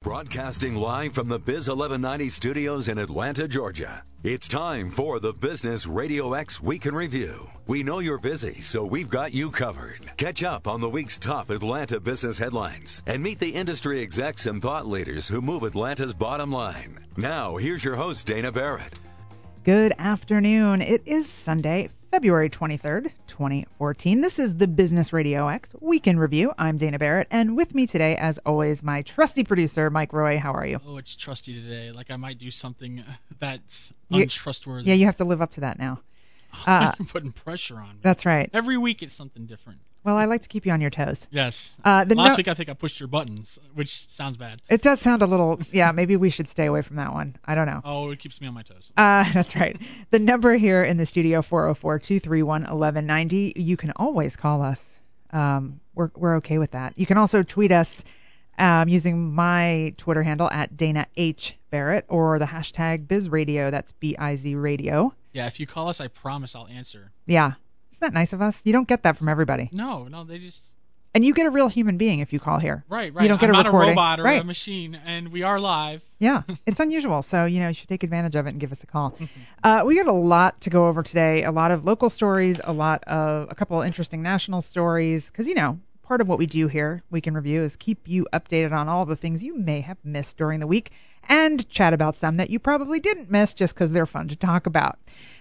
Broadcasting live from the Biz 1190 studios in Atlanta, Georgia. It's time for the Business Radio X Week in Review. We know you're busy, so we've got you covered. Catch up on the week's top Atlanta business headlines and meet the industry execs and thought leaders who move Atlanta's bottom line. Now, here's your host, Dana Barrett. Good afternoon. It is Sunday, February 23rd, 2014. This is the Business Radio X Week in Review. I'm Dana Barrett, and with me today, as always, my trusty producer, Mike Roy. How are you? Oh, it's trusty today. Like I might do something that's untrustworthy. Yeah, you have to live up to that now. You're putting pressure on me. That's right. Every week it's something different. Well, I like to keep you on your toes. Yes. Last week I think I pushed your buttons, which sounds bad. It does sound a little, yeah, maybe we should stay away from that one. I don't know. Oh, it keeps me on my toes. That's right. The number here in the studio, 404-231-1190. You can always call us. We're okay with that. You can also tweet us using my Twitter handle at Dana H. Barrett or the hashtag BizRadio. That's B-I-Z radio. Yeah, if you call us, I promise I'll answer. Yeah. Isn't that nice of us? You don't get that from everybody. No, they just... And you get a real human being if you call here. Right. You don't get I'm a recording. Not a robot or a machine, and we are live. Yeah, it's unusual, so you should take advantage of it and give us a call. We got a lot to go over today, a lot of local stories, a couple of interesting national stories, because, part of what we do here, Week in Review, is keep you updated on all the things you may have missed during the week and chat about some that you probably didn't miss just because they're fun to talk about.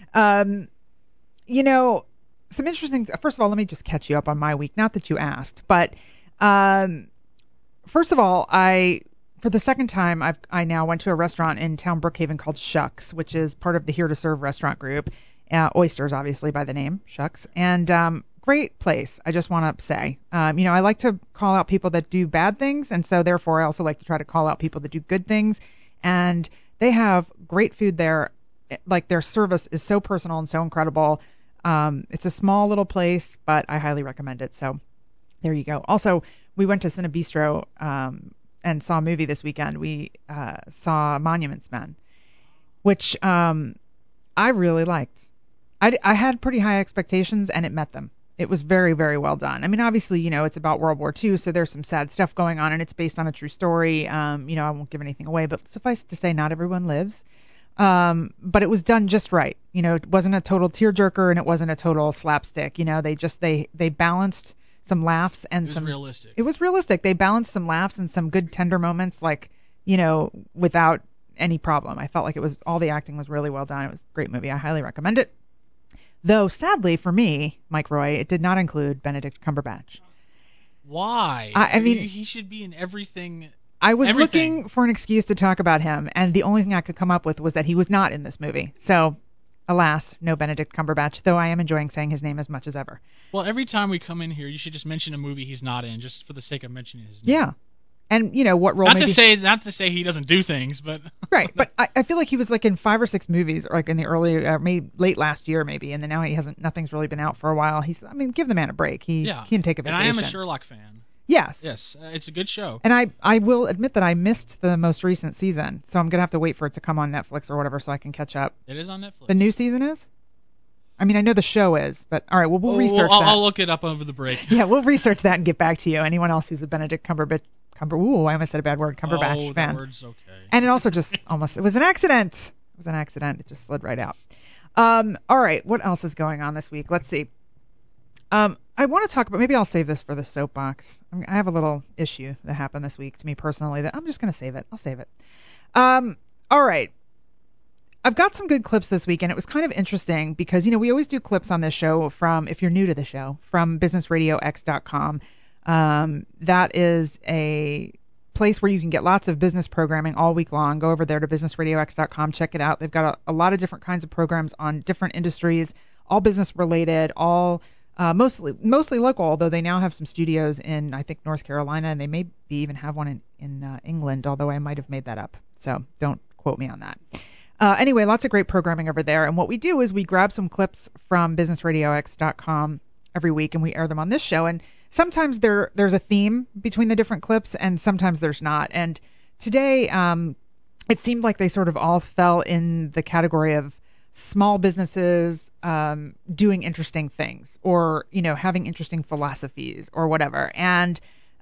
Some interesting... First of all, let me just catch you up on my week. Not that you asked, but first of all, for the second time, I now went to a restaurant in town Brookhaven called Shucks, which is part of the Here to Serve restaurant group. Oysters, obviously, by the name, Shucks. And great place, I just want to say. I like to call out people that do bad things, and so therefore I also like to try to call out people that do good things. And they have great food there. Like, their service is so personal and so incredible. It's a small little place, but I highly recommend it. So there you go. Also, we went to Cine Bistro and saw a movie this weekend. We saw Monuments Men, which I really liked. I had pretty high expectations, and it met them. It was very, very well done. I mean, obviously, it's about World War II, so there's some sad stuff going on, and it's based on a true story. I won't give anything away, but suffice to say, not everyone lives. But it was done just right. It wasn't a total tearjerker and it wasn't a total slapstick. They balanced some laughs and some... It was realistic. It was realistic. They balanced some laughs and some good tender moments, without any problem. I felt like all the acting was really well done. It was a great movie. I highly recommend it. Though, sadly for me, Mike Roy, it did not include Benedict Cumberbatch. Why? I mean... He should be in everything... I was looking for an excuse to talk about him, and the only thing I could come up with was that he was not in this movie. So, alas, no Benedict Cumberbatch, though I am enjoying saying his name as much as ever. Well, every time we come in here, you should just mention a movie he's not in, just for the sake of mentioning his name. Yeah. And, what role Not to say he doesn't do things, but... Right, but I feel like he was, in 5 or 6 movies, or, in the early, maybe late last year, maybe, and then now nothing's really been out for a while. Give the man a break. He can take a vacation. And I am a Sherlock fan. Yes. Yes, it's a good show. And I will admit that I missed the most recent season, so I'm going to have to wait for it to come on Netflix or whatever so I can catch up. It is on Netflix. The new season is? I mean, I know the show is, but all right, we'll research that. I'll look it up over the break. Yeah, we'll research that and get back to you. Anyone else who's a Benedict Cumberbatch, I almost said a bad word, Cumberbatch fan. Oh, the word's okay. And it also just it was an accident. It was an accident. It just slid right out. All right, what else is going on this week? Let's see. I want to talk about, maybe I'll save this for the soapbox. I have a little issue that happened this week to me personally that I'm just going to save it. I'll save it. All right. I've got some good clips this week, and it was kind of interesting because, we always do clips on this show from, if you're new to the show, from businessradiox.com. That is a place where you can get lots of business programming all week long. Go over there to businessradiox.com. Check it out. They've got a lot of different kinds of programs on different industries, all business related, all... mostly local, although they now have some studios in, I think, North Carolina, and they may even have one in England, although I might have made that up. So don't quote me on that. Anyway, lots of great programming over there. And what we do is we grab some clips from businessradiox.com every week, and we air them on this show. And sometimes there's a theme between the different clips, and sometimes there's not. And today, it seemed like they sort of all fell in the category of small businesses doing interesting things, or having interesting philosophies or whatever. And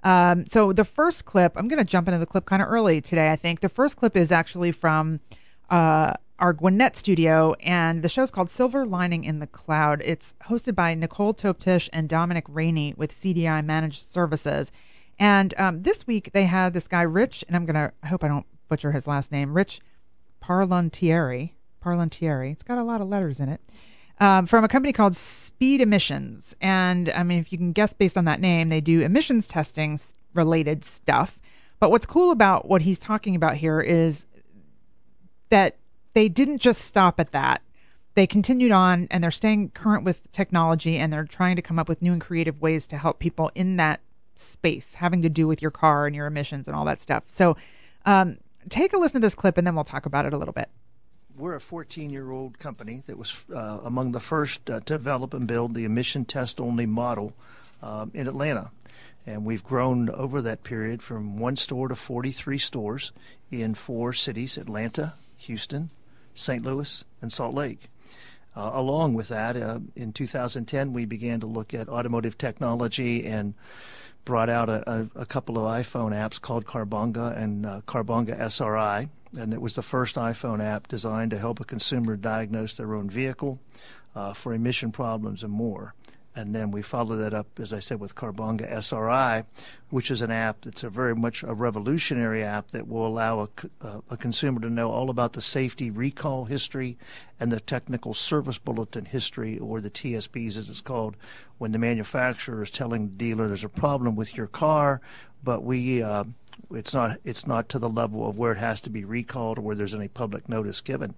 So the first clip, I'm going to jump into the clip kind of early today, I think. The first clip is actually from our Gwinnett studio, and the show's called Silver Lining in the Cloud. It's hosted by Nicole Toptish and Dominic Rainey with CDI Managed Services. And this week they had this guy, Rich, and I hope I don't butcher his last name, Rich Parlantieri. It's got a lot of letters in it. From a company called Speed Emissions. And, I mean, if you can guess based on that name, they do emissions testing related stuff. But what's cool about what he's talking about here is that they didn't just stop at that. They continued on, and they're staying current with technology, and they're trying to come up with new and creative ways to help people in that space, having to do with your car and your emissions and all that stuff. So take a listen to this clip, and then we'll talk about it a little bit. We're a 14-year-old company that was among the first to develop and build the emission test-only model in Atlanta. And we've grown over that period from 1 store to 43 stores in 4 cities, Atlanta, Houston, St. Louis, and Salt Lake. Along with that, in 2010, we began to look at automotive technology and brought out a couple of iPhone apps called Carbonga and Carbonga SRI. And it was the first iPhone app designed to help a consumer diagnose their own vehicle for emission problems and more. And then we followed that up, as I said, with Carbonga SRI, which is an app that's a very much a revolutionary app that will allow a consumer to know all about the safety recall history and the technical service bulletin history, or the TSBs as it's called, when the manufacturer is telling the dealer there's a problem with your car, but it's not to the level of where it has to be recalled or where there's any public notice given.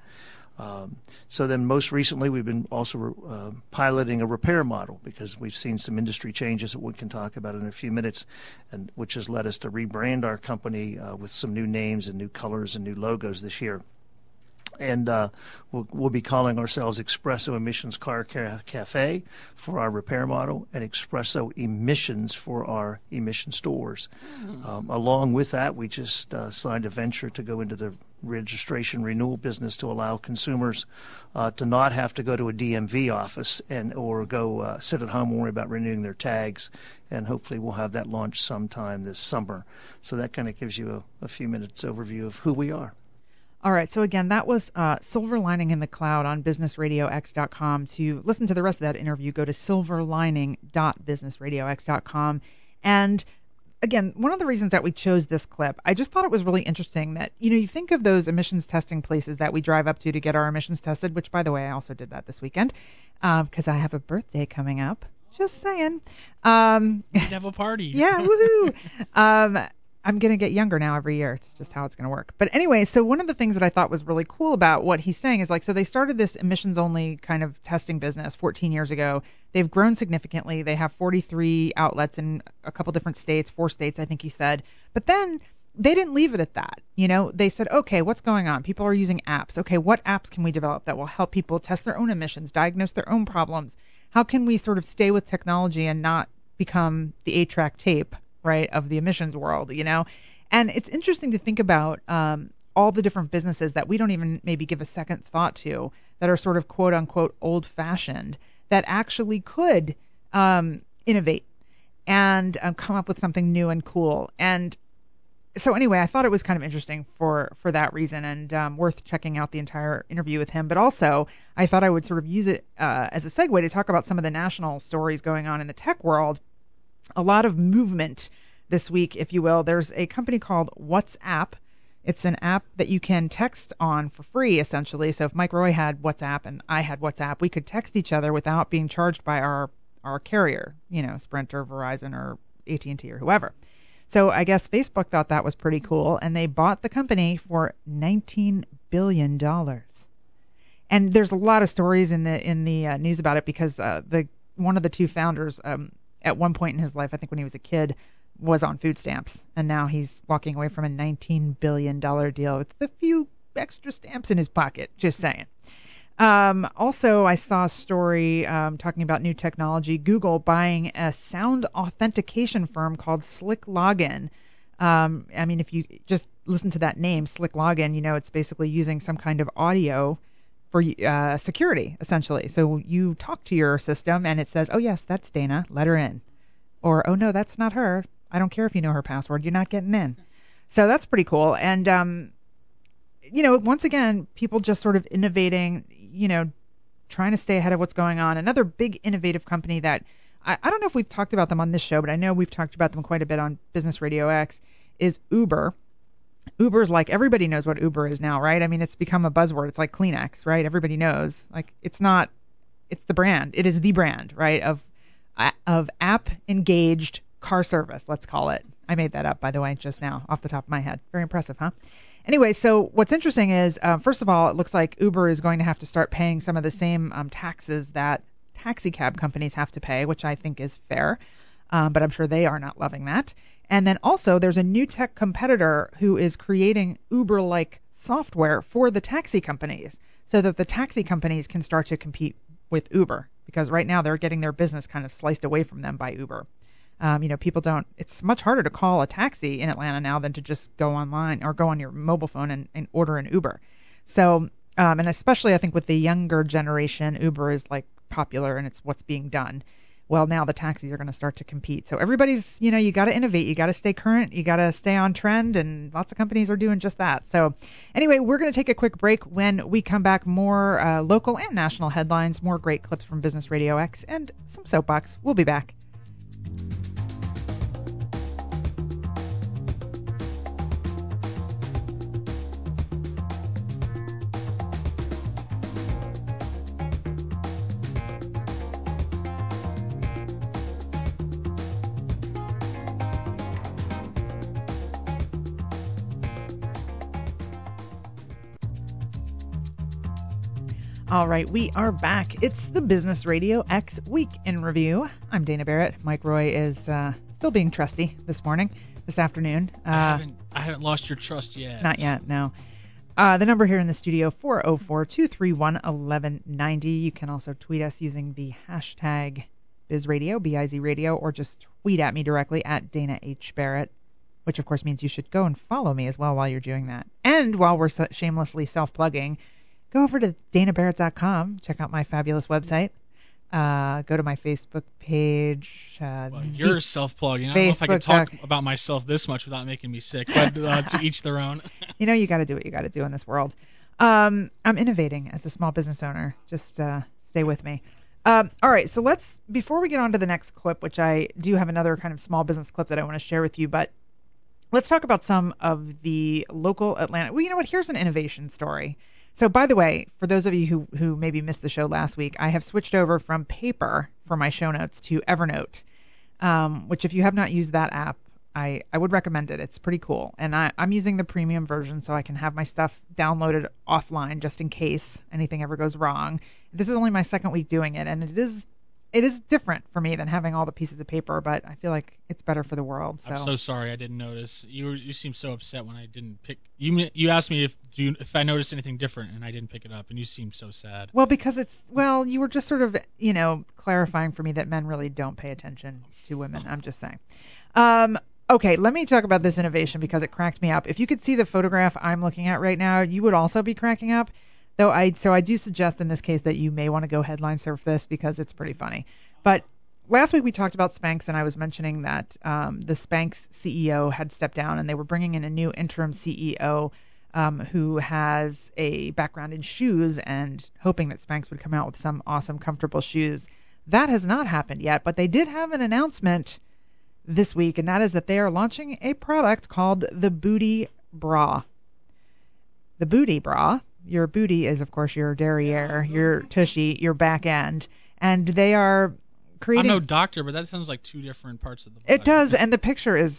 So then most recently we've been also piloting a repair model, because we've seen some industry changes that we can talk about in a few minutes, and which has led us to rebrand our company with some new names and new colors and new logos this year. And we'll be calling ourselves Espresso Emissions Car Cafe for our repair model, and Espresso Emissions for our emission stores. Along with that, we just signed a venture to go into the registration renewal business to allow consumers to not have to go to a DMV office or go sit at home and worry about renewing their tags. And hopefully we'll have that launched sometime this summer. So that kind of gives you a few minutes overview of who we are. All right, so again, that was Silver Lining in the Cloud on BusinessRadioX.com. To listen to the rest of that interview, go to silverlining.businessradiox.com. And again, one of the reasons that we chose this clip, I just thought it was really interesting that, you think of those emissions testing places that we drive up to get our emissions tested, which, by the way, I also did that this weekend because I have a birthday coming up. Just saying. You'd have a party. Yeah, woohoo. I'm going to get younger now every year. It's just how it's going to work. But anyway, so one of the things that I thought was really cool about what he's saying is so they started this emissions-only kind of testing business 14 years ago. They've grown significantly. They have 43 outlets in a couple different states, 4 states, I think he said. But then they didn't leave it at that. They said, okay, what's going on? People are using apps. Okay, what apps can we develop that will help people test their own emissions, diagnose their own problems? How can we sort of stay with technology and not become the 8-track tape, right, of the emissions world, And it's interesting to think about all the different businesses that we don't even maybe give a second thought to, that are sort of quote unquote old fashioned, that actually could innovate and come up with something new and cool. And so anyway, I thought it was kind of interesting for that reason, and worth checking out the entire interview with him. But also, I thought I would sort of use it as a segue to talk about some of the national stories going on in the tech world. A lot of movement this week, if you will. There's a company called WhatsApp. It's an app that you can text on for free, essentially. So if Mike Roy had WhatsApp and I had WhatsApp, we could text each other without being charged by our carrier, Sprint or Verizon or AT&T or whoever. So I guess Facebook thought that was pretty cool, and they bought the company for $19 billion. And there's a lot of stories in the news about it, because one of the 2 founders at one point in his life, I think when he was a kid, was on food stamps, and now he's walking away from a $19 billion deal with a few extra stamps in his pocket, just saying. Also, I saw a story talking about new technology, Google buying a sound authentication firm called Slick Login. If you just listen to that name, Slick Login, it's basically using some kind of audio for security, essentially. So you talk to your system, and it says, oh, yes, that's Dana, let her in. Or, oh, no, that's not her, I don't care if you know her password. You're not getting in. So that's pretty cool. And, once again, people just sort of innovating, trying to stay ahead of what's going on. Another big innovative company that I don't know if we've talked about them on this show, but I know we've talked about them quite a bit on Business Radio X, is Uber. Uber's like, everybody knows what Uber is now, right? I mean, it's become a buzzword. It's like Kleenex, right? Everybody knows. Like, it's the brand. It is the brand, right, of app-engaged car service, let's call it. I made that up, by the way, just now, off the top of my head. Very impressive, huh? Anyway, so what's interesting is, first of all, it looks like Uber is going to have to start paying some of the same taxes that taxi cab companies have to pay, which I think is fair, but I'm sure they are not loving that. And then also, there's a new tech competitor who is creating Uber-like software for the taxi companies so that the taxi companies can start to compete with Uber, because right now they're getting their business kind of sliced away from them by Uber. People don't, it's much harder to call a taxi in Atlanta now than to just go online or go on your mobile phone and order an Uber. So, and especially I think with the younger generation, Uber is like popular and it's what's being done. Well, now the taxis are going to start to compete. So everybody's, you got to innovate. You got to stay current. You got to stay on trend. And lots of companies are doing just that. So anyway, we're going to take a quick break. When we come back, more local and national headlines, more great clips from Business Radio X, and some soapbox. We'll be back. All right, we are back. It's the Business Radio X Week in Review. I'm Dana Barrett. Mike Roy is still being trusty this afternoon. I haven't lost your trust yet. Not yet, no. The number here in the studio, 404-231-1190. You can also tweet us using the hashtag BizRadio, B-I-Z Radio, or just tweet at me directly at Dana H. Barrett, which of course means you should go and follow me as well while you're doing that. And while we're shamelessly self-plugging, go over to danabarrett.com, check out my fabulous website, go to my Facebook page. Well, you're self-plugging. I don't know if I can talk about myself this much without making me sick, but to each their own. You got to do what you got to do in this world. I'm innovating as a small business owner. Just stay with me. All right, so before we get on to the next clip, which I do have another kind of small business clip that I want to share with you, but let's talk about some of the local Atlanta. Well, you know what? Here's an innovation story. So, by the way, for those of you who maybe missed the show last week, I have switched over from paper for my show notes to Evernote, which if you have not used that app, I would recommend it. It's pretty cool. And I'm using the premium version so I can have my stuff downloaded offline just in case anything ever goes wrong. This is only my second week doing it, and it is different for me than having all the pieces of paper, but I feel like it's better for the world. So. I'm so sorry I didn't notice. You seemed so upset when I didn't pick. You asked me if I noticed anything different, and I didn't pick it up, and you seemed so sad. Well, because you were just sort of clarifying for me that men really don't pay attention to women. I'm just saying. Okay, let me talk about this innovation because it cracked me up. If you could see the photograph I'm looking at right now, you would also be cracking up. So I do suggest in this case that you may want to go headline surf this because it's pretty funny. But last week we talked about Spanx, and I was mentioning that the Spanx CEO had stepped down, and they were bringing in a new interim CEO who has a background in shoes and hoping that Spanx would come out with some awesome, comfortable shoes. That has not happened yet, but they did have an announcement this week, and that is that they are launching a product called the Booty Bra. The Booty Bra. Your booty is, of course, your derriere, your tushy, your back end. And they are creating... I'm no doctor, but that sounds like two different parts of the body. It does, and the picture is...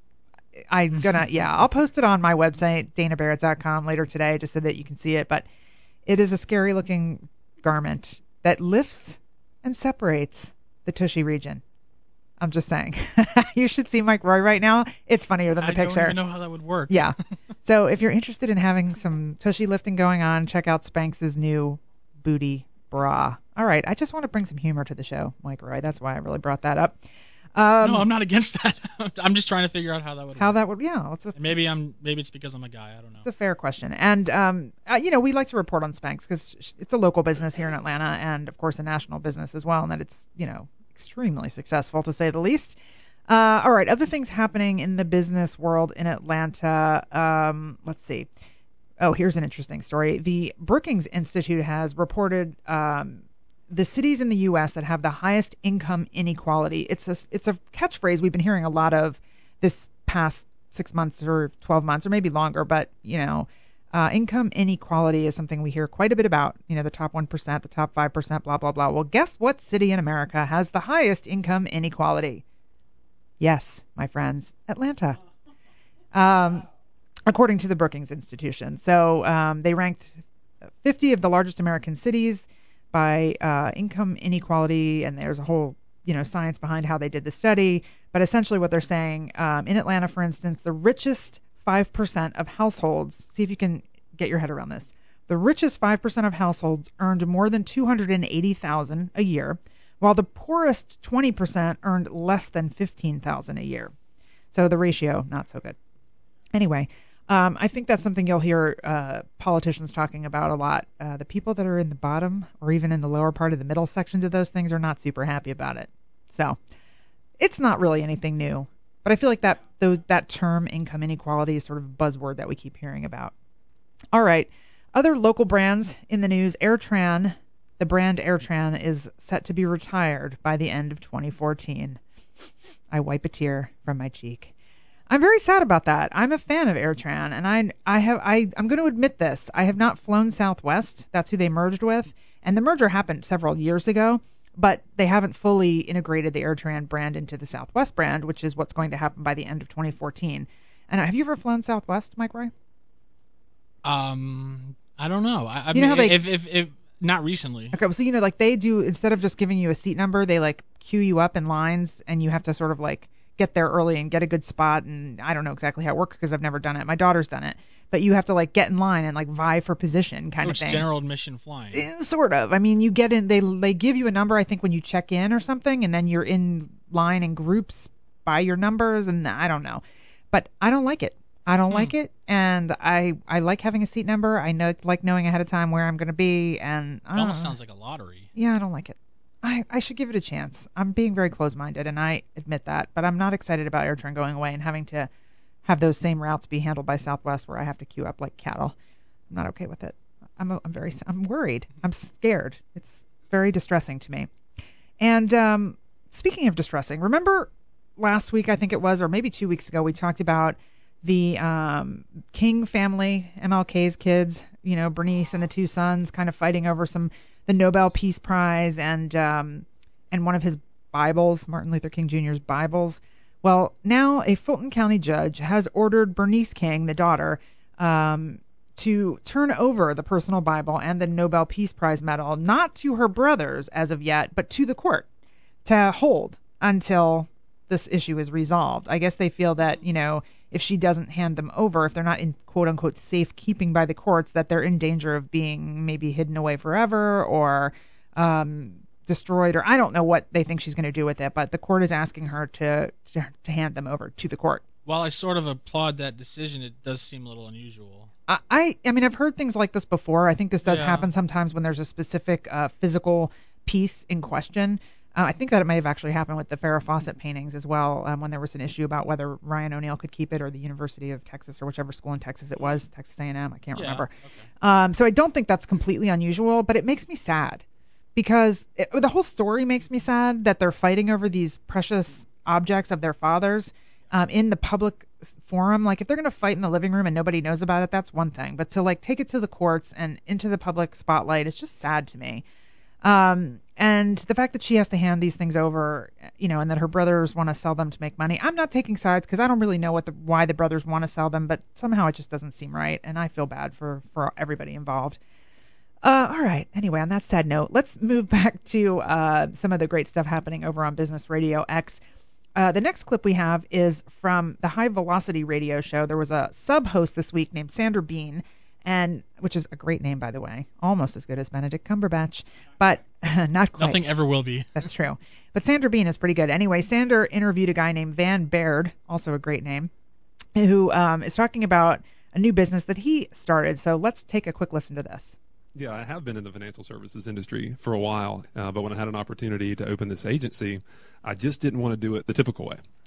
I'll post it on my website, danabarrett.com, later today, just so that you can see it. But it is a scary-looking garment that lifts and separates the tushy region. I'm just saying. You should see Mike Roy right now. It's funnier than the picture. I don't even know how that would work. Yeah. So if you're interested in having some tushy lifting going on, check out Spanx's new Booty Bra. All right. I just want to bring some humor to the show, Mike Roy. That's why I really brought that up. No, I'm not against that. I'm just trying to figure out how that would work. Yeah. Maybe it's because I'm a guy. I don't know. It's a fair question. And, we like to report on Spanx because it's a local business here in Atlanta and, of course, a national business as well, and that it's, extremely successful, to say the least. All right, other things happening in the business world in Atlanta. Let's see. Oh, here's an interesting story. The Brookings Institute has reported the cities in the U.S. that have the highest income inequality. It's a catchphrase we've been hearing a lot of this past 6 months or 12 months or maybe longer, but, income inequality is something we hear quite a bit about. The top 1%, the top 5%, blah, blah, blah. Well, guess what city in America has the highest income inequality? Yes, my friends, Atlanta. According to the Brookings Institution. So they ranked 50 of the largest American cities by income inequality, and there's a whole science behind how they did the study. But essentially what they're saying, in Atlanta, for instance, the richest 5% of households, see if you can get your head around this, the richest 5% of households earned more than $280,000 a year, while the poorest 20% earned less than $15,000 a year. So the ratio, not so good. Anyway, I think that's something you'll hear politicians talking about a lot. The people that are in the bottom or even in the lower part of the middle sections of those things are not super happy about it. So it's not really anything new. But I feel like that term income inequality is sort of a buzzword that we keep hearing about. All right. Other local brands in the news, AirTran, the brand AirTran is set to be retired by the end of 2014. I wipe a tear from my cheek. I'm very sad about that. I'm a fan of AirTran, and I'm going to admit this. I have not flown Southwest. That's who they merged with, and the merger happened several years ago, but they haven't fully integrated the AirTran brand into the Southwest brand, which is what's going to happen by the end of 2014. And have you ever flown Southwest, Mike Roy? I don't know. I you mean, know how if not recently. Okay, so like they do, instead of just giving you a seat number, they like queue you up in lines, and you have to sort of like get there early and get a good spot. And I don't know exactly how it works because I've never done it. My daughter's done it, but you have to like get in line and like vie for position kind of thing. It's general admission flying. Sort of. I mean, you get in. They give you a number, I think, when you check in or something, and then you're in line in groups by your numbers. And I don't know, but I don't like it. I don't like it, and I like having a seat number. Like knowing ahead of time where I'm going to be, and It almost sounds like a lottery. Yeah, I don't like it. I should give it a chance. I'm being very close-minded, and I admit that, but I'm not excited about AirTran going away and having to have those same routes be handled by Southwest where I have to queue up like cattle. I'm not okay with it. I'm worried. I'm scared. It's very distressing to me. And speaking of distressing, remember last week, I think it was, or maybe 2 weeks ago, we talked about the King family, MLK's kids, Bernice and the two sons kind of fighting over the Nobel Peace Prize and one of his Bibles, Martin Luther King Jr.'s Bibles. Well, now a Fulton County judge has ordered Bernice King, the daughter, to turn over the personal Bible and the Nobel Peace Prize medal, not to her brothers as of yet, but to the court to hold until this issue is resolved. I guess they feel that, if she doesn't hand them over, if they're not in quote-unquote safekeeping by the courts, that they're in danger of being maybe hidden away forever or destroyed, or I don't know what they think she's going to do with it, but the court is asking her to hand them over to the court. While I sort of applaud that decision, it does seem a little unusual. I mean, I've heard things like this before. I think this does happen sometimes when there's a specific physical piece in question. I think that it may have actually happened with the Farrah Fawcett paintings as well, when there was an issue about whether Ryan O'Neal could keep it or the University of Texas or whichever school in Texas it was, Texas A&M, I can't remember. Okay. So I don't think that's completely unusual, but it makes me sad because the whole story makes me sad that they're fighting over these precious objects of their fathers in the public forum. Like if they're going to fight in the living room and nobody knows about it, that's one thing. But to like take it to the courts and into the public spotlight is just sad to me. And the fact that she has to hand these things over, and that her brothers want to sell them to make money. I'm not taking sides because I don't really know why the brothers want to sell them, but somehow it just doesn't seem right, and I feel bad for everybody involved. All right. Anyway, on that sad note, let's move back to some of the great stuff happening over on Business Radio X. The next clip we have is from the High Velocity Radio Show. There was a sub-host this week named Sandra Bean, which is a great name, by the way, almost as good as Benedict Cumberbatch, but not quite. Nothing ever will be. That's true. But Sandra Bean is pretty good. Anyway, Sandra interviewed a guy named Van Baird, also a great name, who is talking about a new business that he started. So let's take a quick listen to this. Yeah, I have been in the financial services industry for a while, but when I had an opportunity to open this agency, I just didn't want to do it the typical way.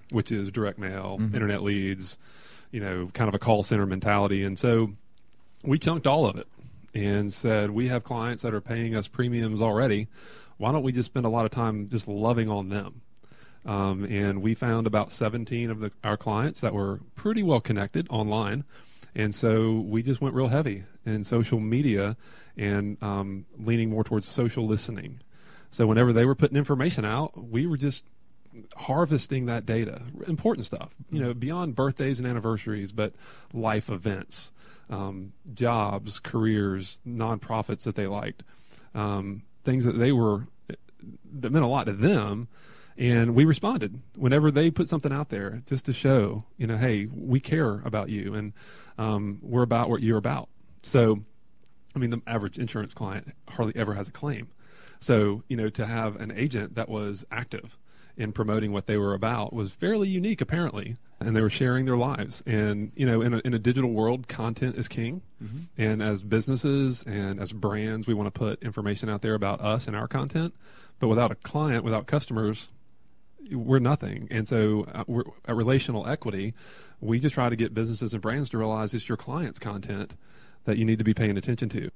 which is direct mail, internet leads, kind of a call center mentality. And so we chunked all of it and said, we have clients that are paying us premiums already. Why don't we just spend a lot of time just loving on them? And we found about 17 of our clients that were pretty well connected online. And so we just went real heavy in social media and leaning more towards social listening. So whenever they were putting information out, we were just harvesting that data, important stuff, beyond birthdays and anniversaries, but life events, jobs, careers, nonprofits that they liked, things that that meant a lot to them. And we responded whenever they put something out there just to show, hey, we care about you and we're about what you're about. So, the average insurance client hardly ever has a claim. So, to have an agent that was active in promoting what they were about was fairly unique, apparently, and they were sharing their lives. And, in a digital world, content is king. And as businesses and as brands, we want to put information out there about us and our content. But without a client, without customers, we're nothing. And so we're at Relational Equity, we just try to get businesses and brands to realize it's your client's content that you need to be paying attention to.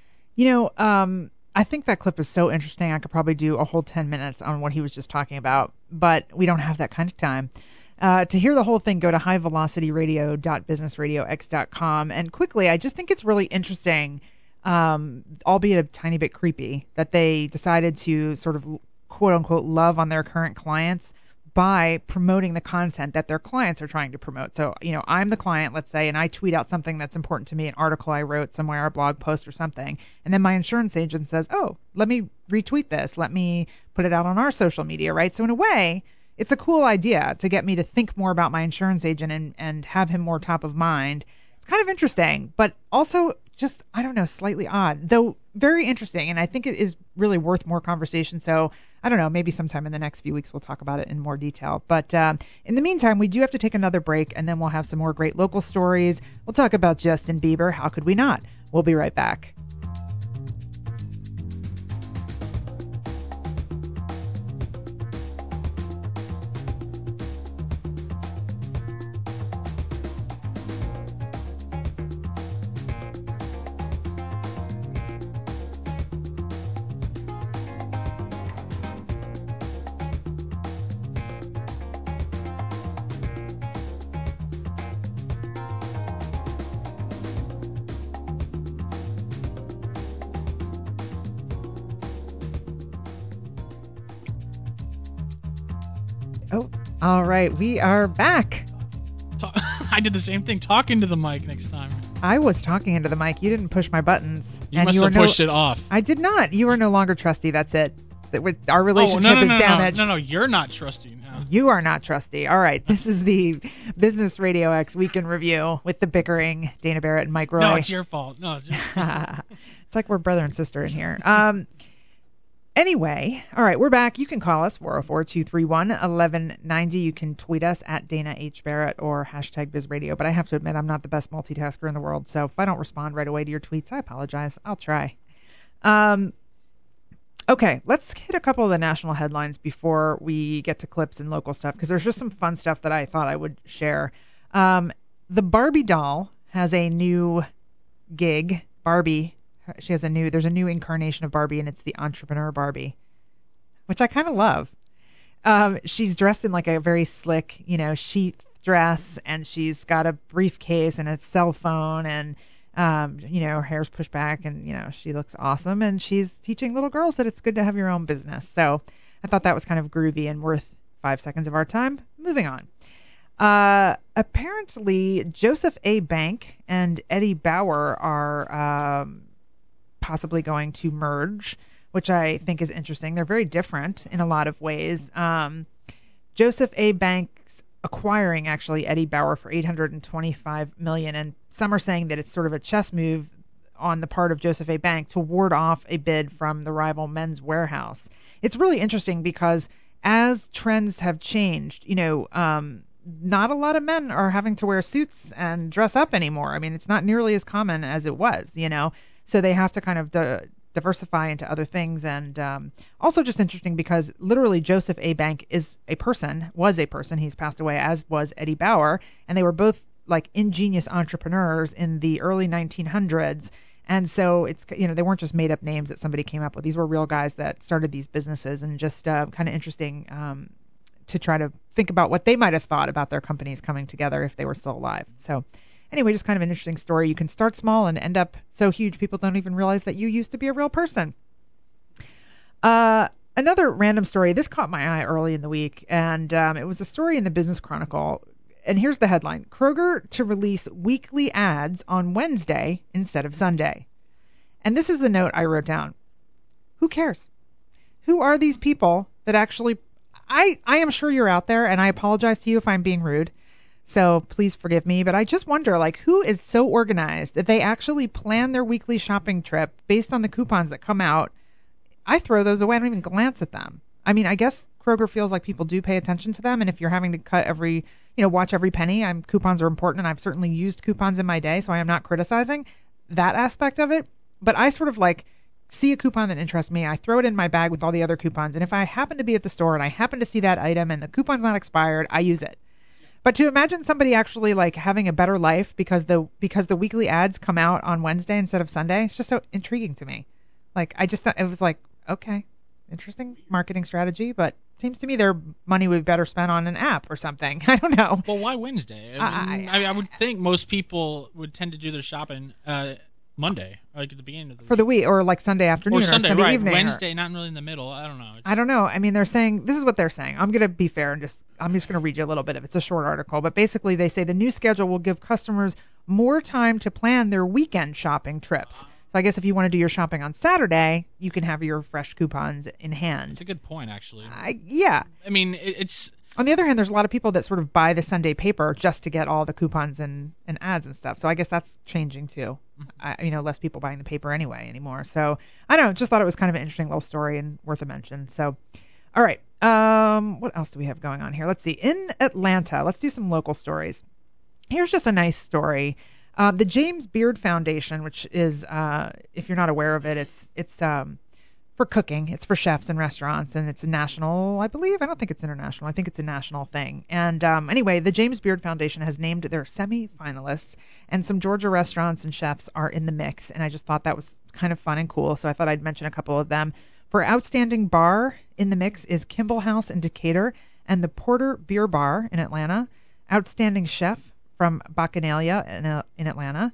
I think that clip is so interesting. I could probably do a whole 10 minutes on what he was just talking about, but we don't have that kind of time. To hear the whole thing, go to highvelocityradio.businessradiox.com. And quickly, I just think it's really interesting, albeit a tiny bit creepy, that they decided to sort of quote-unquote love on their current clients by promoting the content that their clients are trying to promote. So, I'm the client, let's say, and I tweet out something that's important to me, an article I wrote somewhere, a blog post or something, and then my insurance agent says, oh, let me retweet this, let me put it out on our social media, right? So in a way, it's a cool idea to get me to think more about my insurance agent and have him more top of mind. It's kind of interesting, but also just, I don't know, slightly odd, though very interesting. And I think it is really worth more conversation. So I don't know, maybe sometime in the next few weeks we'll talk about it in more detail. But in the meantime, we do have to take another break, and then we'll have some more great local stories. We'll talk about Justin Bieber. How could we not? We'll be right back. All right, we are back. I did the same thing, talking to the mic next time. I was talking into the mic. You didn't push my buttons. You must have pushed it off. I did not. You are no longer trusty. That's it. Our relationship is damaged. No, you're not trusty now. You are not trusty. All right, this is the Business Radio X Week in Review with the bickering Dana Barrett and Mike Roy. No, it's your fault. No, it's your fault. It's like we're brother and sister in here. Anyway, all right, we're back. You can call us, 404-231-1190. You can tweet us at Dana H. Barrett or hashtag BizRadio. But I have to admit, I'm not the best multitasker in the world. So if I don't respond right away to your tweets, I apologize. I'll try. Okay, let's hit a couple of the national headlines before we get to clips and local stuff, because there's just some fun stuff that I thought I would share. The Barbie doll has a new gig. Barbie. There's a new incarnation of Barbie, and it's the Entrepreneur Barbie, which I kind of love. She's dressed in like a very slick, sheath dress, and she's got a briefcase and a cell phone, and her hair's pushed back, and she looks awesome, and she's teaching little girls that it's good to have your own business. So I thought that was kind of groovy and worth 5 seconds of our time. Moving on. Apparently, Joseph A. Bank and Eddie Bauer are possibly going to merge, which I think is interesting. They're very different in a lot of ways. Joseph A. Bank's acquiring actually Eddie Bauer for $825 million, and some are saying that it's sort of a chess move on the part of Joseph A. Bank to ward off a bid from the rival Men's Warehouse. It's really interesting because as trends have changed, not a lot of men are having to wear suits and dress up anymore. I mean, it's not nearly as common as it was, So they have to kind of diversify into other things. And also just interesting because literally Joseph A. Bank was a person. He's passed away, as was Eddie Bauer. And they were both like ingenious entrepreneurs in the early 1900s. And so it's, they weren't just made up names that somebody came up with. These were real guys that started these businesses, and just kind of interesting to try to think about what they might have thought about their companies coming together if they were still alive. So anyway, just kind of an interesting story. You can start small and end up so huge people don't even realize that you used to be a real person. Another random story. This caught my eye early in the week, and it was a story in the Business Chronicle. And here's the headline: Kroger to release weekly ads on Wednesday instead of Sunday. And this is the note I wrote down. Who cares? Who are these people that actually... I am sure you're out there, and I apologize to you if I'm being rude, so please forgive me, but I just wonder, like, who is so organized that they actually plan their weekly shopping trip based on the coupons that come out? I throw those away. I don't even glance at them. I mean, I guess Kroger feels like people do pay attention to them, and if you're having to cut watch every penny, coupons are important, and I've certainly used coupons in my day, so I am not criticizing that aspect of it. But I sort of see a coupon that interests me, I throw it in my bag with all the other coupons, and if I happen to be at the store and I happen to see that item and the coupon's not expired, I use it. But to imagine somebody actually having a better life because the weekly ads come out on Wednesday instead of Sunday, it's just so intriguing to me. I just thought it was okay, interesting marketing strategy, but it seems to me their money would be better spent on an app or something. I don't know. Well, why Wednesday? I would think most people would tend to do their shopping Monday, at the beginning of the week. For the week, or Sunday afternoon, or Sunday right, evening. Wednesday, or, not really in the middle. I don't know. I don't know. I mean, they're saying, this is what they're saying. I'm going to be fair and I'm just going to read you a little bit of it. It's a short article, but basically they say the new schedule will give customers more time to plan their weekend shopping trips. So I guess if you want to do your shopping on Saturday, you can have your fresh coupons in hand. It's a good point, actually. Yeah. I mean, it's... On the other hand, there's a lot of people that sort of buy the Sunday paper just to get all the coupons and ads and stuff. So I guess that's changing too. Less people buying the paper anymore. So I don't know. Just thought it was kind of an interesting little story and worth a mention. So, all right. What else do we have going on here? Let's see. In Atlanta, let's do some local stories. Here's just a nice story. The James Beard Foundation, which is, if you're not aware of it, it's for cooking. It's for chefs and restaurants, and it's a national, I believe. I don't think it's international. I think it's a national thing. And anyway, the James Beard Foundation has named their semi-finalists, and some Georgia restaurants and chefs are in the mix, and I just thought that was kind of fun and cool, so I thought I'd mention a couple of them. For Outstanding Bar, in the mix is Kimball House in Decatur and the Porter Beer Bar in Atlanta. Outstanding Chef from Bacchanalia in Atlanta.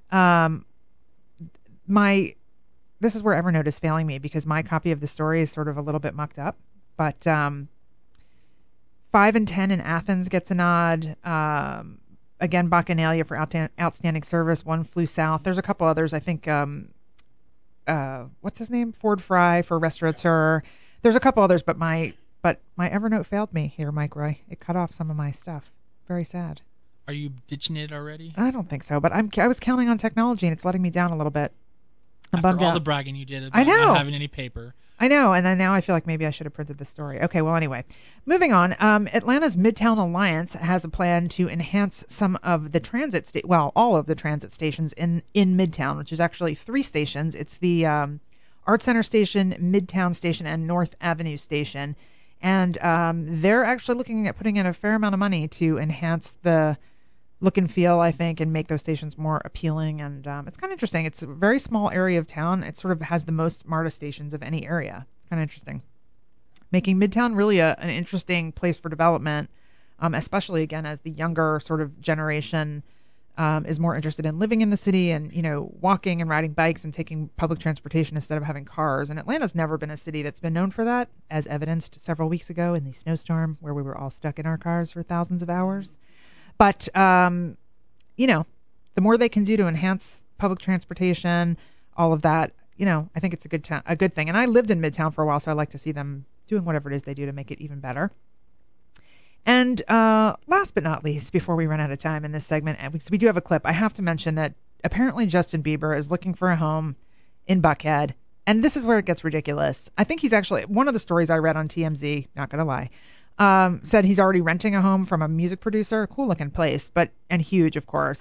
This is where Evernote is failing me because my copy of the story is sort of a little bit mucked up. But 5 and 10 in Athens gets a nod. Again, Bacchanalia for outstanding service. One flew south. There's a couple others. I think, what's his name? Ford Fry for restaurateur. There's a couple others, but my Evernote failed me here, Mike Roy. It cut off some of my stuff. Very sad. Are you ditching it already? I don't think so, but I was counting on technology, and it's letting me down a little bit. After all the bragging you did about not having any paper. I know, and then now I feel like maybe I should have printed this story. Okay, well, anyway. Moving on, Atlanta's Midtown Alliance has a plan to enhance some of the all of the transit stations in Midtown, which is actually 3 stations. It's the Art Center Station, Midtown Station, and North Avenue Station. And they're actually looking at putting in a fair amount of money to enhance the look and feel, I think, and make those stations more appealing. And it's kind of interesting. It's a very small area of town. It sort of has the most MARTA stations of any area. It's kind of interesting. Making Midtown really an interesting place for development, especially, again, as the younger sort of generation is more interested in living in the city and, walking and riding bikes and taking public transportation instead of having cars. And Atlanta's never been a city that's been known for that, as evidenced several weeks ago in the snowstorm where we were all stuck in our cars for thousands of hours. But, the more they can do to enhance public transportation, all of that, I think it's a good thing. And I lived in Midtown for a while, so I like to see them doing whatever it is they do to make it even better. And last but not least, before we run out of time in this segment, we do have a clip. I have to mention that apparently Justin Bieber is looking for a home in Buckhead. And this is where it gets ridiculous. I think he's actually, one of the stories I read on TMZ, not going to lie, said he's already renting a home from a music producer. Cool looking place, and huge, of course.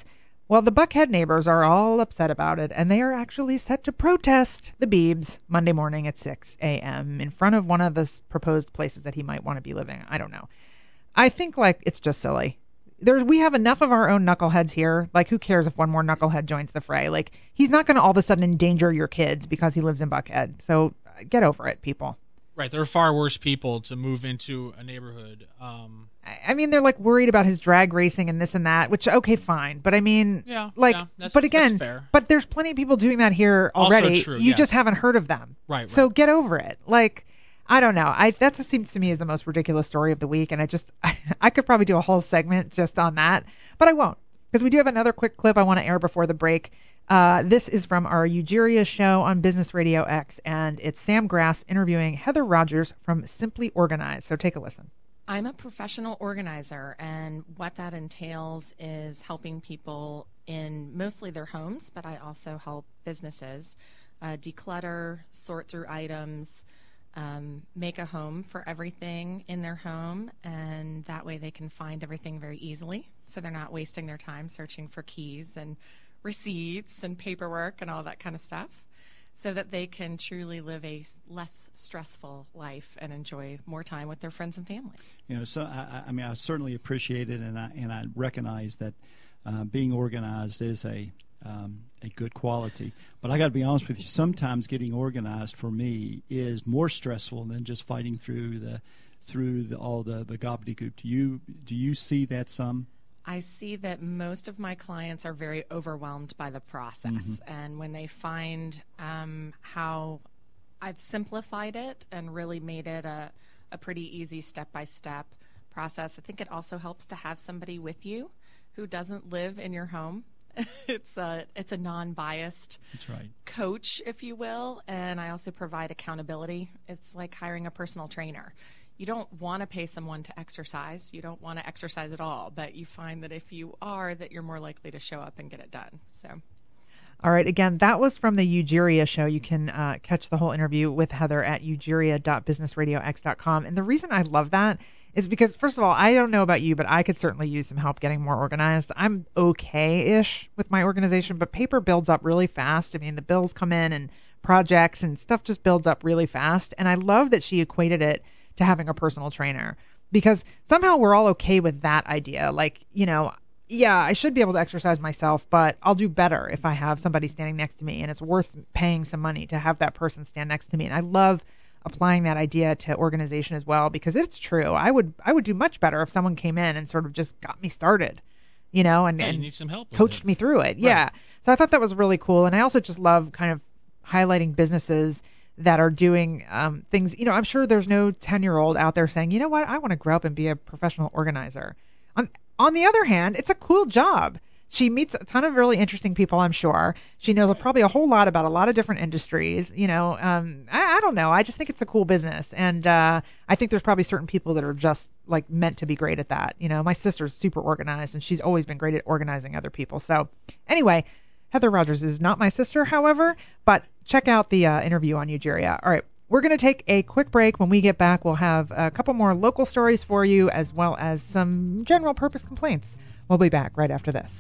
Well, the Buckhead neighbors are all upset about it, and they are actually set to protest the Beebs Monday morning at 6 a.m. in front of one of the proposed places that he might want to be living. I don't know. I think, it's just silly. We have enough of our own knuckleheads here. Who cares if one more knucklehead joins the fray? He's not going to all of a sudden endanger your kids because he lives in Buckhead. So get over it, people. Right, there are far worse people to move into a neighborhood. I mean, they're worried about his drag racing and this and that, which okay, fine. But I mean, that's fair. But there's plenty of people doing that here already. Also true, you just haven't heard of them. Right. So get over it. I don't know. That just seems to me as the most ridiculous story of the week, and I could probably do a whole segment just on that, but I won't, because we do have another quick clip I want to air before the break. This is from our Ugeria show on Business Radio X, and it's Sam Grass interviewing Heather Rogers from Simply Organized. So take a listen. I'm a professional organizer, and what that entails is helping people in mostly their homes, but I also help businesses declutter, sort through items, make a home for everything in their home, and that way they can find everything very easily, so they're not wasting their time searching for keys and receipts and paperwork and all that kind of stuff, so that they can truly live a less stressful life and enjoy more time with their friends and family. So I certainly appreciate it, and I recognize that being organized is a good quality. But I got to be honest with you, sometimes getting organized for me is more stressful than just fighting through all the gobbledygook. Do you see that some? I see that most of my clients are very overwhelmed by the process, and when they find how I've simplified it and really made it a pretty easy step-by-step process, I think it also helps to have somebody with you who doesn't live in your home. It's a non-biased coach, if you will, and I also provide accountability. It's like hiring a personal trainer. You don't want to pay someone to exercise. You don't want to exercise at all, but you find that if you are, that you're more likely to show up and get it done. So. All right. Again, that was from the Ugeria show. You can catch the whole interview with Heather at ugeria.businessradiox.com. And the reason I love that is because, first of all, I don't know about you, but I could certainly use some help getting more organized. I'm okay-ish with my organization, but paper builds up really fast. I mean, the bills come in and projects and stuff just builds up really fast. And I love that she equated it to having a personal trainer, because somehow we're all okay with that idea. Yeah, I should be able to exercise myself, but I'll do better if I have somebody standing next to me, and it's worth paying some money to have that person stand next to me. And I love applying that idea to organization as well, because it's true. I would do much better if someone came in and sort of just got me started, and you need some help, coached me through it. Right. Yeah. So I thought that was really cool. And I also just love kind of highlighting businesses that are doing things. I'm sure there's no 10-year-old out there saying, you know what, I want to grow up and be a professional organizer. On the other hand, it's a cool job. She meets a ton of really interesting people, I'm sure. She knows probably a whole lot about a lot of different industries. I don't know. I just think it's a cool business. And I think there's probably certain people that are just meant to be great at that. My sister's super organized, and she's always been great at organizing other people. So anyway, Heather Rogers is not my sister, however, but check out the interview on Ugeria. All right, we're going to take a quick break. When we get back, we'll have a couple more local stories for you, as well as some general purpose complaints. We'll be back right after this.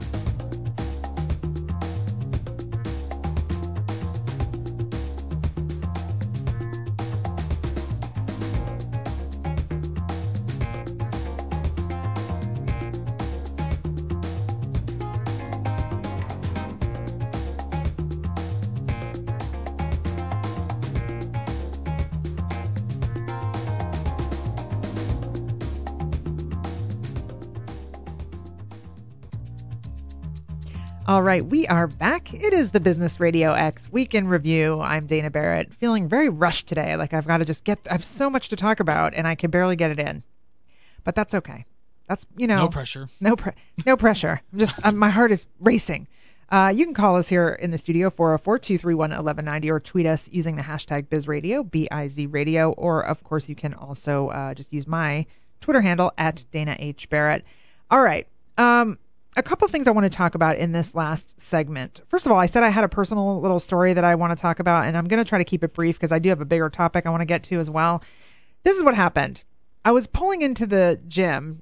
All right, we are back. It is the Business Radio X Week in Review. I'm Dana Barrett, feeling very rushed today. I've got to I have so much to talk about, and I can barely get it in. But that's okay. That's, no pressure. No pressure. My heart is racing. You can call us here in the studio, 404-231-1190, or tweet us using the hashtag BizRadio, BIZ Radio, or, of course, you can also just use my Twitter handle, at Dana H. Barrett. All right. A couple things I want to talk about in this last segment. First of all, I said I had a personal little story that I want to talk about, and I'm going to try to keep it brief because I do have a bigger topic I want to get to as well. This is what happened. I was pulling into the gym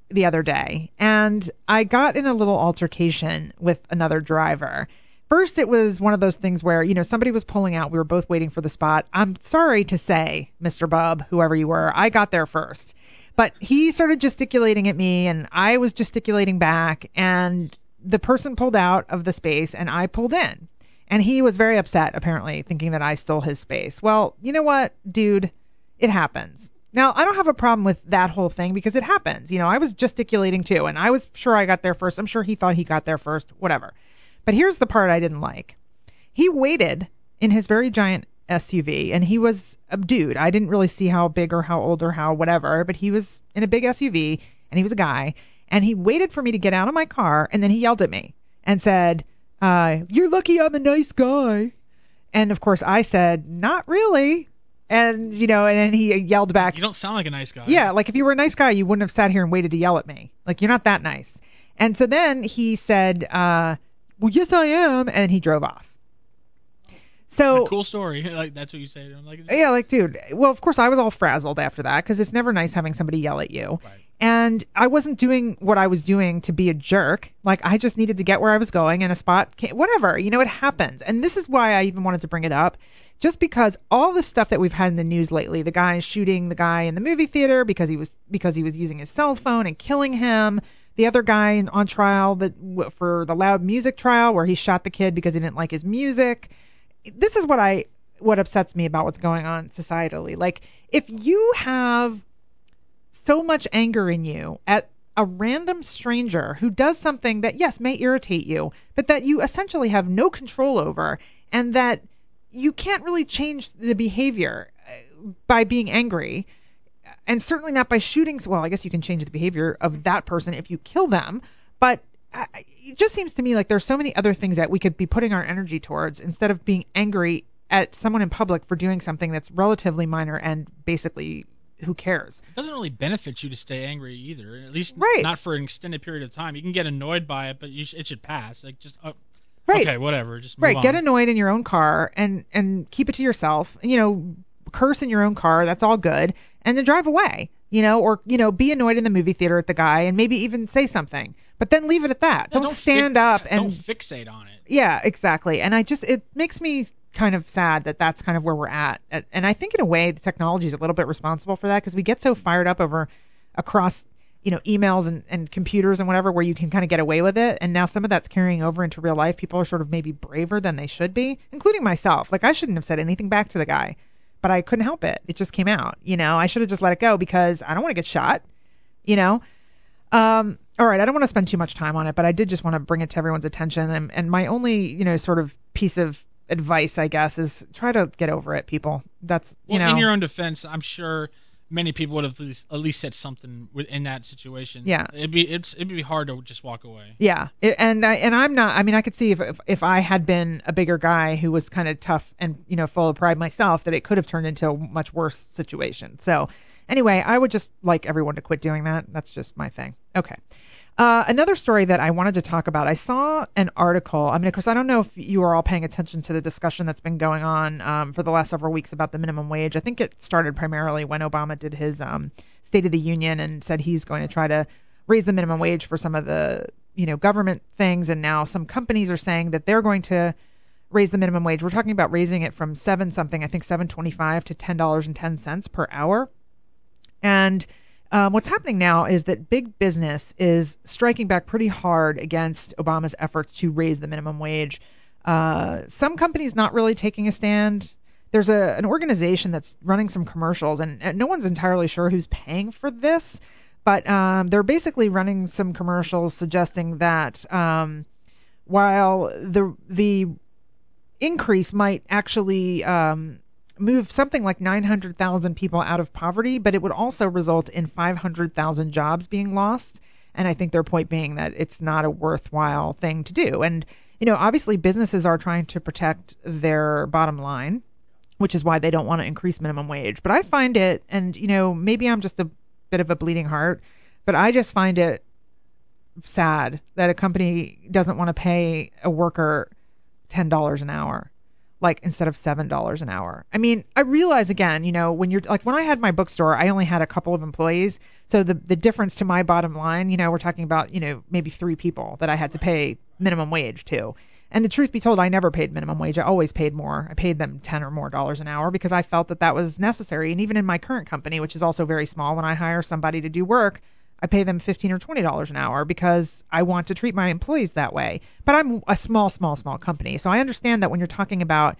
the other day, and I got in a little altercation with another driver. First, it was one of those things where, somebody was pulling out. We were both waiting for the spot. I'm sorry to say, Mr. Bub, whoever you were, I got there first. But he started gesticulating at me, and I was gesticulating back, and the person pulled out of the space, and I pulled in. And he was very upset, apparently, thinking that I stole his space. Well, you know what, dude? It happens. Now, I don't have a problem with that whole thing because it happens. I was gesticulating too, and I was sure I got there first. I'm sure he thought he got there first, whatever. But here's the part I didn't like. He waited in his very giant SUV, and he was a dude. I didn't really see how big or how old or how whatever, but he was in a big SUV, and he was a guy, and he waited for me to get out of my car, and then he yelled at me and said, "You're lucky I'm a nice guy." And, of course, I said, "Not really." And, and then he yelled back. You don't sound like a nice guy. Yeah, like if you were a nice guy, you wouldn't have sat here and waited to yell at me. Like, you're not that nice. And so then he said, "Well, yes, I am," and he drove off. So cool story. Like, that's what you say to him. Like, yeah, like, dude. Well, of course, I was all frazzled after that because it's never nice having somebody yell at you. Right. And I wasn't doing what I was doing to be a jerk. Like, I just needed to get where I was going, and a spot came, whatever. It happens. And this is why I even wanted to bring it up. Just because all the stuff that we've had in the news lately, the guy shooting the guy in the movie theater because he was using his cell phone and killing him, the other guy on trial for the loud music trial where he shot the kid because he didn't like his music. This is what upsets me about what's going on societally. Like, if you have so much anger in you at a random stranger who does something that, yes, may irritate you, but that you essentially have no control over, and that you can't really change the behavior by being angry, and certainly not by shooting. Well, I guess you can change the behavior of that person if you kill them, but it just seems to me like there's so many other things that we could be putting our energy towards instead of being angry at someone in public for doing something that's relatively minor and basically who cares? It doesn't really benefit you to stay angry either, at least right. Not for an extended period of time. You can get annoyed by it, but it should pass. Like, just right. Okay, whatever, just move on. Get annoyed in your own car and keep it to yourself. Curse in your own car. That's all good, and then drive away. Or be annoyed in the movie theater at the guy and maybe even say something, but then leave it at that. Yeah, don't stand up and don't fixate on it. Yeah, exactly. And it makes me kind of sad that that's kind of where we're at. And I think in a way the technology is a little bit responsible for that because we get so fired up across emails and computers and whatever where you can kind of get away with it. And now some of that's carrying over into real life. People are sort of maybe braver than they should be, including myself. Like, I shouldn't have said anything back to the guy, but I couldn't help it. It just came out. I should have just let it go because I don't want to get shot. All right, I don't want to spend too much time on it, but I did just want to bring it to everyone's attention. And my only, sort of piece of advice, I guess, is try to get over it, people. That's, in your own defense, I'm sure many people would have at least said something in that situation. Yeah. It'd be hard to just walk away. Yeah. And I'm not, I could see if I had been a bigger guy who was kind of tough and, full of pride myself, that it could have turned into a much worse situation. So anyway, I would just like everyone to quit doing that. That's just my thing. Okay. Another story that I wanted to talk about, I saw an article. Of course, I don't know if you are all paying attention to the discussion that's been going on for the last several weeks about the minimum wage. I think it started primarily when Obama did his State of the Union and said he's going to try to raise the minimum wage for some of the, government things. And now some companies are saying that they're going to raise the minimum wage. We're talking about raising it from $7.25 to $10.10 per hour. And what's happening now is that big business is striking back pretty hard against Obama's efforts to raise the minimum wage. Some companies not really taking a stand. There's an organization that's running some commercials, and no one's entirely sure who's paying for this, but they're basically running some commercials suggesting that while the increase might actually move something like 900,000 people out of poverty, but it would also result in 500,000 jobs being lost. And I think their point being that it's not a worthwhile thing to do. And, obviously businesses are trying to protect their bottom line, which is why they don't want to increase minimum wage. But I find it, and, maybe I'm just a bit of a bleeding heart, but I just find it sad that a company doesn't want to pay a worker $10 an hour. like instead of $7 an hour. I mean, I realize again, when you're like when I had my bookstore, I only had a couple of employees. So the difference to my bottom line, we're talking about, maybe 3 people that I had to pay minimum wage to. And the truth be told, I never paid minimum wage. I always paid more. I paid them $10 or more an hour because I felt that was necessary. And even in my current company, which is also very small, when I hire somebody to do work, I pay them $15 or $20 an hour because I want to treat my employees that way. But I'm a small company. So I understand that when you're talking about,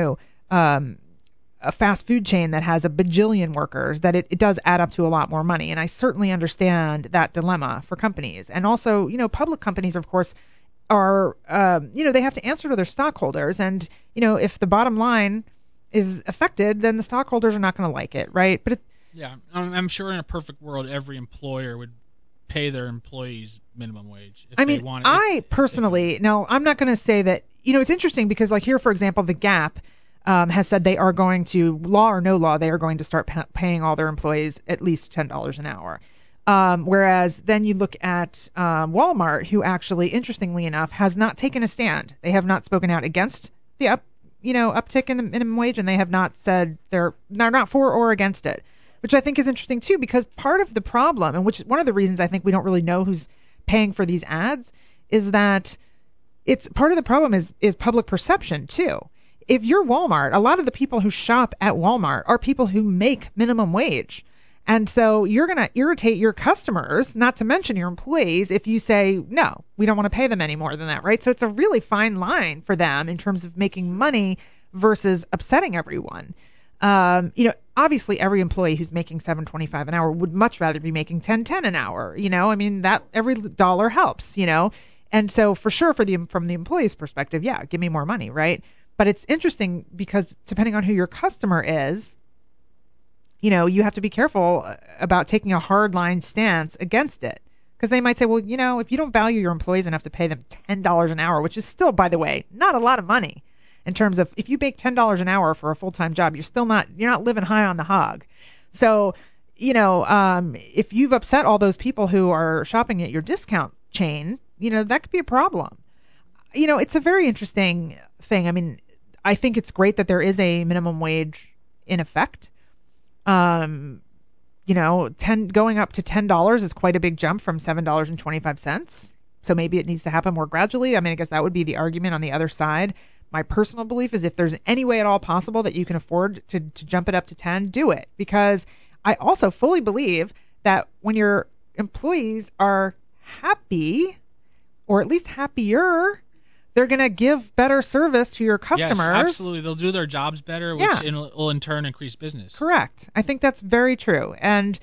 a fast food chain that has a bajillion workers, that it does add up to a lot more money. And I certainly understand that dilemma for companies. And also, public companies, of course, are, they have to answer to their stockholders. And, if the bottom line is affected, then the stockholders are not going to like it, right? But yeah, I'm sure in a perfect world, every employer would pay their employees minimum wage. If they wanted, I personally, now I'm not going to say that, it's interesting because like here, for example, the Gap has said they are going to, law or no law, they are going to start paying all their employees at least $10 an hour. Whereas then you look at Walmart, who actually, interestingly enough, has not taken a stand. They have not spoken out against the uptick in the minimum wage, and they have not said they're not for or against it, which I think is interesting too, because part of the problem, and which one of the reasons I think we don't really know who's paying for these ads, is that it's part of the problem is public perception too. If you're Walmart, a lot of the people who shop at Walmart are people who make minimum wage. And so you're going to irritate your customers, not to mention your employees, if you say, no, we don't want to pay them any more than that, right? So it's a really fine line for them in terms of making money versus upsetting everyone. Obviously every employee who's making $7.25 an hour would much rather be making $10.10 an hour. That every dollar helps, And so for sure from the employee's perspective, yeah, give me more money, right? But it's interesting because depending on who your customer is, you have to be careful about taking a hard line stance against it. Because they might say, well, if you don't value your employees enough to pay them $10 an hour, which is still, by the way, not a lot of money in terms of if you make $10 an hour for a full-time job, you're not living high on the hog. So, if you've upset all those people who are shopping at your discount chain, that could be a problem. It's a very interesting thing. I mean, I think it's great that there is a minimum wage in effect. Going up to $10 is quite a big jump from $7.25. So maybe it needs to happen more gradually. I mean, I guess that would be the argument on the other side. My personal belief is if there's any way at all possible that you can afford to jump it up to 10, do it. Because I also fully believe that when your employees are happy, or at least happier, they're going to give better service to your customers. Yes, absolutely. They'll do their jobs better, which will in turn increase business. Correct. I think that's very true. And,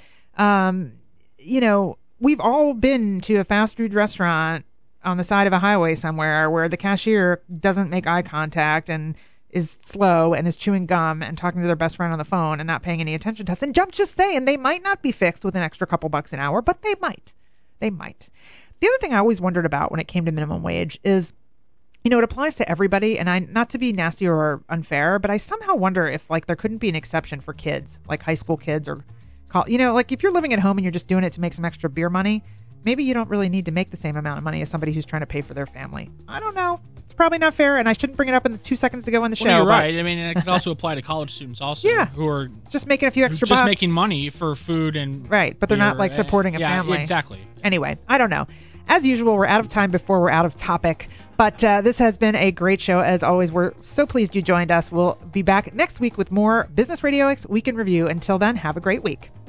we've all been to a fast food restaurant on the side of a highway somewhere where the cashier doesn't make eye contact and is slow and is chewing gum and talking to their best friend on the phone and not paying any attention to us. And I'm just saying, they might not be fixed with an extra couple bucks an hour, but they might. They might. The other thing I always wondered about when it came to minimum wage is, it applies to everybody, and not to be nasty or unfair, but I somehow wonder if, there couldn't be an exception for kids, like high school kids or, if you're living at home and you're just doing it to make some extra beer money, maybe you don't really need to make the same amount of money as somebody who's trying to pay for their family. I don't know. It's probably not fair, and I shouldn't bring it up in the 2 seconds to go in the show. Well, you're right. I mean, it could also apply to college students also, who are just making a few extra bucks. Just making money for food and right, but they're not supporting a family. Yeah, exactly. Anyway, I don't know. As usual, we're out of time before we're out of topic. But this has been a great show. As always, we're so pleased you joined us. We'll be back next week with more Business Radio X Week in Review. Until then, have a great week.